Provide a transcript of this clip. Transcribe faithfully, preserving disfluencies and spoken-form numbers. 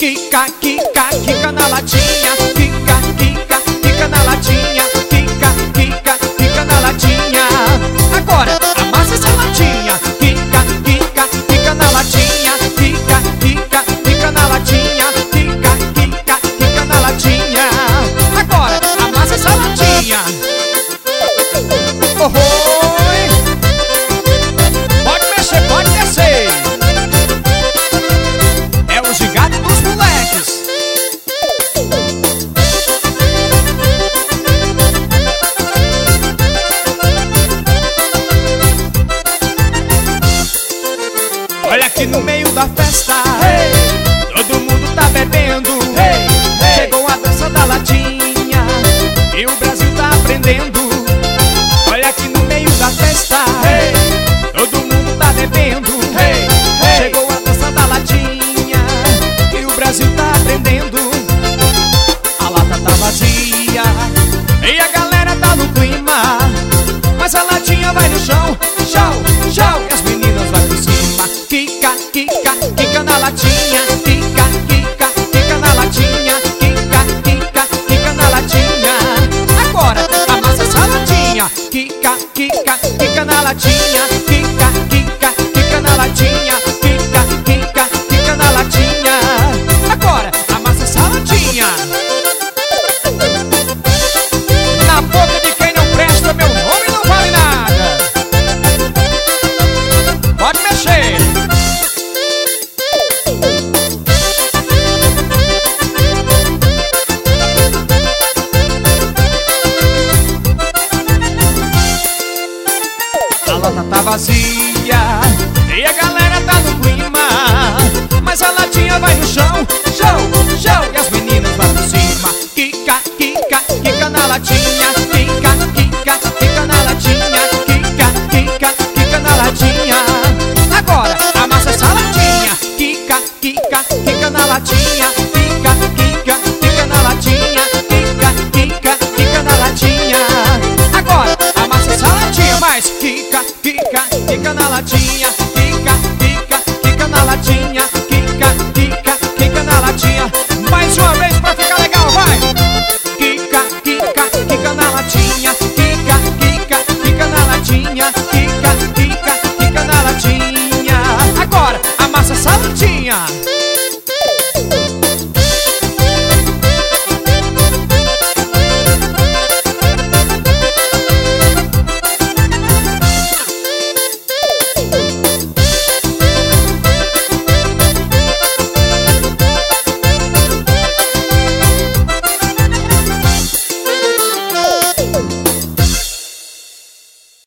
Quica, quica, quica na latinha. Quica, quica, quica na latinha. Quica, quica, quica na latinha. Agora, amassa essa latinha. Quica, quica, quica na latinha. Quica, quica, quica na latinha. Quica, quica, quica na latinha. Agora, amassa essa latinha. Oh, oi. Pode mexer, pode descer. É o gigante dos moleques. Olha aqui no meio da festa, hey, todo mundo tá bebendo, hey, hey. Chegou a dança da latinha e o Brasil tá aprendendo. Olha aqui no meio da festa, hey, todo mundo tá bebendo, hey, hey. Chegou a dança da latinha e o Brasil tá aprendendo. A lata tá vazia e a galera tá no clima, mas a latinha vai no chão, chão, chão, e as meninas vai por cima. Quica, quica, quica na latinha. Quica, quica, quica na latinha. Quica, quica, quica na latinha. Agora, amassa essa latinha. Quica, quica, quica na latinha. Quica, quica, quica na latinha. Quica, quica, quica na latinha. Agora, amassa essa latinha. Na boca de quem não presta, meu nome não vale nada. Pode mexer. A lata tá vazia e a